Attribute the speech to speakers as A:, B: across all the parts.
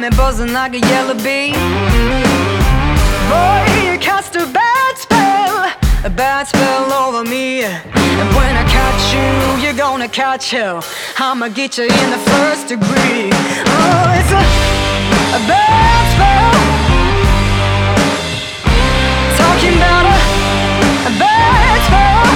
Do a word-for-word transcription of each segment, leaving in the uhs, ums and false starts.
A: me buzzing like a yellow bee. Boy, you cast a bad spell, a bad spell over me. And when I catch you, you're gonna catch hell. I'ma get you in the first degree. Oh, it's a, a bad spell. Talking about a, a bad spell.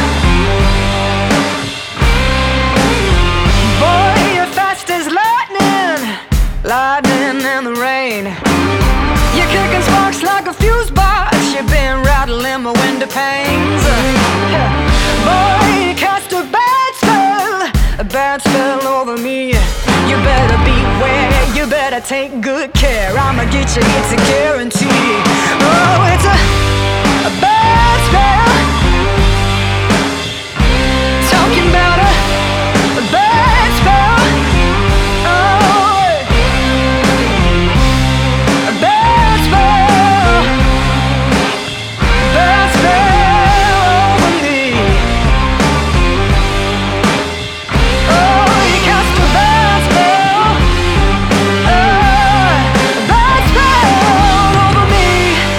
A: Boy, you're fast as lightning, lightning in the rain. You're kicking sparks like a fuse box. You've been rattling my window panes. Boy, you cast a bad spell, a bad spell over me. You better beware, you better take good care. I'ma get you, it's a guarantee. Oh, it's a, a bad spell. Talking about a, a bad spell. Oh, a bad spell, bad spell over me. Oh, you cast a bad spell, uh, a bad spell over me.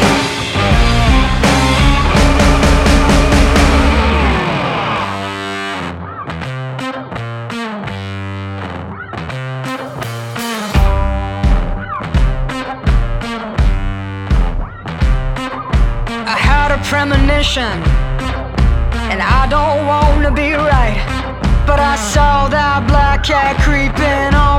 A: I had a premonition, and I don't wanna be right, but I saw that black cat creeping on